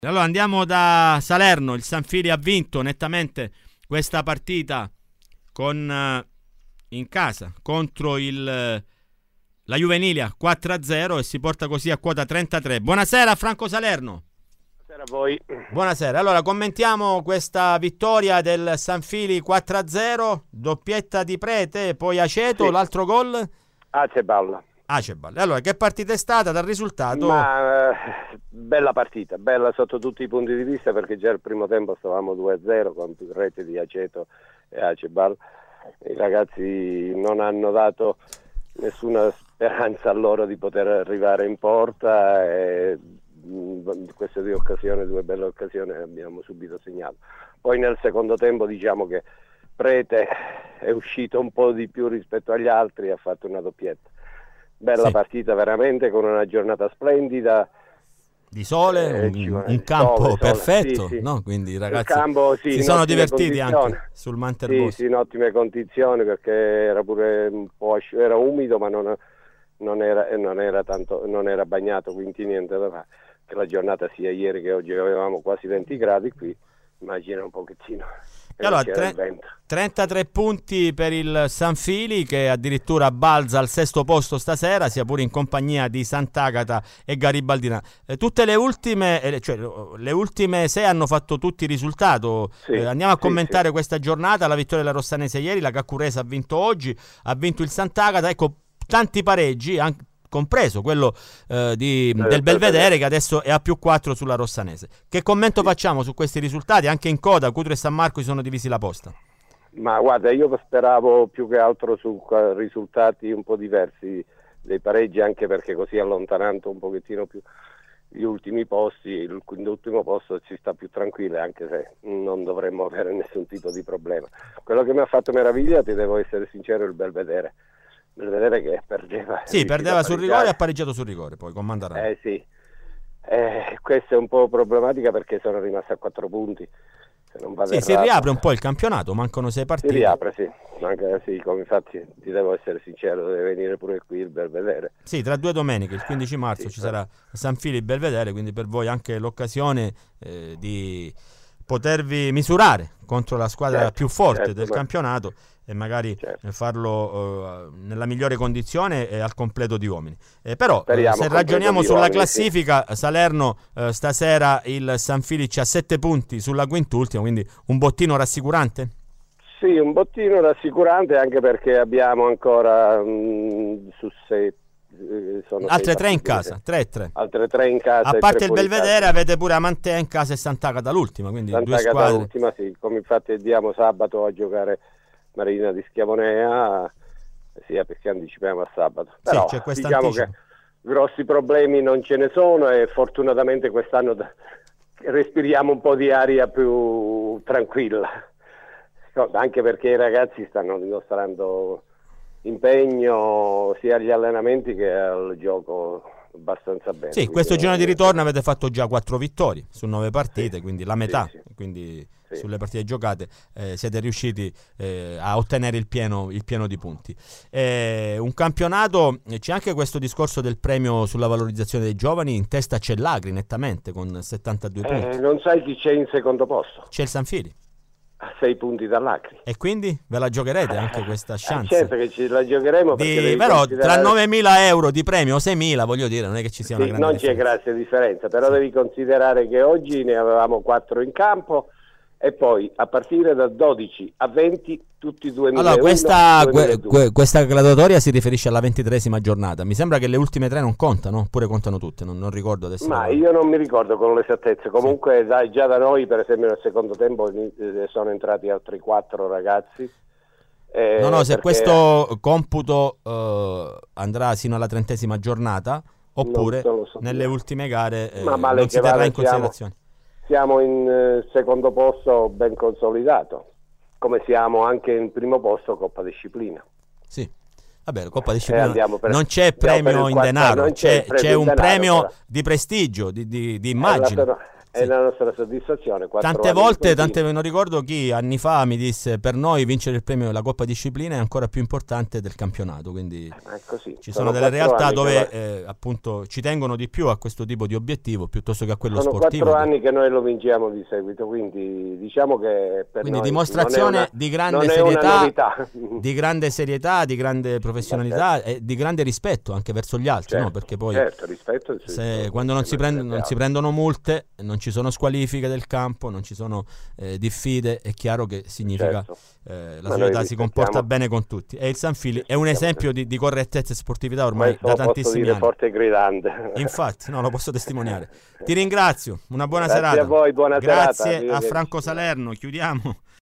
Allora andiamo da Salerno. Il Sanfili ha vinto nettamente questa partita in casa contro la Juvenilia 4-0 e si porta così a quota 33. Buonasera Franco Salerno. Buonasera a voi. Buonasera. Allora commentiamo questa vittoria del Sanfili 4-0, doppietta di Prete, poi Aceto, sì. L'altro gol? Acebal. Allora, che partita è stata dal risultato? Bella partita, bella sotto tutti i punti di vista, perché già il primo tempo stavamo 2-0 con più reti di Aceto e Acebal. I ragazzi non hanno dato nessuna speranza a loro di poter arrivare in porta e queste due belle occasioni abbiamo subito segnato. Poi nel secondo tempo diciamo che Prete è uscito un po' di più rispetto agli altri e ha fatto una doppietta. Bella sì. Partita veramente, con una giornata splendida di sole, un campo perfetto, sì. No? Quindi i ragazzi si sono divertiti anche sul Manterbosco. Sì, in ottime condizioni, perché era pure un po' era umido, ma non era bagnato, quindi niente da fare. Che la giornata sia ieri che oggi avevamo quasi 20 gradi qui, immagina un pochettino. E allora 33 punti per il Sanfili, che addirittura balza al sesto posto stasera, sia pure in compagnia di Sant'Agata e Garibaldina. Tutte le ultime 6 hanno fatto tutti risultato. Sì, andiamo a commentare questa giornata: la vittoria della Rossanese ieri, la Caccurese ha vinto oggi, ha vinto il Sant'Agata. Ecco, tanti pareggi, compreso quello del Belvedere, che adesso è a +4 sulla Rossanese. Che commento facciamo su questi risultati? Anche in coda Cutro e San Marco si sono divisi la posta. Ma guarda, io speravo più che altro su risultati un po' diversi dei pareggi, anche perché così, allontanando un pochettino più gli ultimi posti, il quind'ultimo posto si sta più tranquilli, anche se non dovremmo avere nessun tipo di problema. Quello che mi ha fatto meraviglia, ti devo essere sincero, il Belvedere che perdeva. Sì, perdeva sul rigore e ha pareggiato sul rigore poi con Mandarano. Sì. Questa è un po' problematica, perché sono rimasti a 4 punti. Si riapre un po' il campionato, mancano 6 partite. Si riapre, sì. Come infatti ti devo essere sincero, deve venire pure qui il Belvedere. Sì, tra 2 domeniche, il 15 marzo ci sarà Sanfili e Belvedere, quindi per voi anche l'occasione di potervi misurare contro la squadra più forte del campionato e magari farlo nella migliore condizione e al completo di uomini. Però se ragioniamo sulla classifica, sì. Salerno stasera il Sanfili ha 7 punti sulla quintultima, quindi un bottino rassicurante? Sì, un bottino rassicurante, anche perché abbiamo ancora su 6 altre 3 in casa, 3-3. Altre 3 in casa. A parte il Belvedere avete pure Amantea in casa e Sant'Agata l'ultima, quindi Sant'Agata 2 squadre. l'ultima, sì, come infatti andiamo sabato a giocare Marina di Schiavonea, sia perché anticipiamo a sabato. Però c'è diciamo che grossi problemi non ce ne sono, e fortunatamente quest'anno respiriamo un po' di aria più tranquilla, anche perché i ragazzi stanno dimostrando impegno sia agli allenamenti che al gioco abbastanza bene. Sì, questo giorno di ritorno avete fatto già 4 vittorie su 9 partite, quindi la metà, quindi sulle partite giocate siete riusciti a ottenere il pieno di punti. Un campionato, c'è anche questo discorso del premio sulla valorizzazione dei giovani, in testa c'è l'Agri nettamente con 72 punti. Non sai chi c'è in secondo posto? C'è il Sanfili. A 6 punti dall'Acri. E quindi ve la giocherete anche questa chance? Certo che ce la giocheremo, però tra 9.000 euro di premio o 6.000, voglio dire, non è che ci sia una grande non c'è grande differenza, però devi considerare che oggi ne avevamo 4 in campo, e poi a partire da 12 a 20 tutti 2.000. Allora questa graduatoria si riferisce alla 23esima giornata. Mi sembra che le ultime 3 non contano, oppure contano tutte, non ricordo adesso. Ma io non mi ricordo con l'esattezza. Comunque già da noi, per esempio, nel secondo tempo sono entrati altri 4 ragazzi. Se questo computo andrà sino alla 30esima giornata, oppure nelle ultime gare non si terrà in considerazione. Siamo in secondo posto ben consolidato, come siamo anche in primo posto Coppa Disciplina. Sì, vabbè, Coppa Disciplina non c'è premio in denaro, c'è un premio di prestigio, di immagine. è la nostra soddisfazione. Tante volte, non ricordo chi anni fa mi disse: per noi vincere il premio della Coppa Disciplina è ancora più importante del campionato, quindi ci sono delle realtà dove appunto ci tengono di più a questo tipo di obiettivo piuttosto che a quello sportivo. Sono 4 anni che noi lo vinciamo di seguito, quindi diciamo che per quindi noi dimostrazione di grande serietà, di grande serietà, di grande professionalità e di grande rispetto anche verso gli altri, certo, no? Perché poi rispetto, quando non si prendono multe, non ci sono squalifiche del campo, non ci sono diffide, è chiaro che significa la società si comporta bene con tutti, e il San Fili è un esempio di correttezza e sportività ormai da tantissimi anni. Forte e gridante. Infatti, no, lo posso testimoniare. Ti ringrazio, una buona Grazie serata. A voi, buona Grazie serata. a Franco Salerno, chiudiamo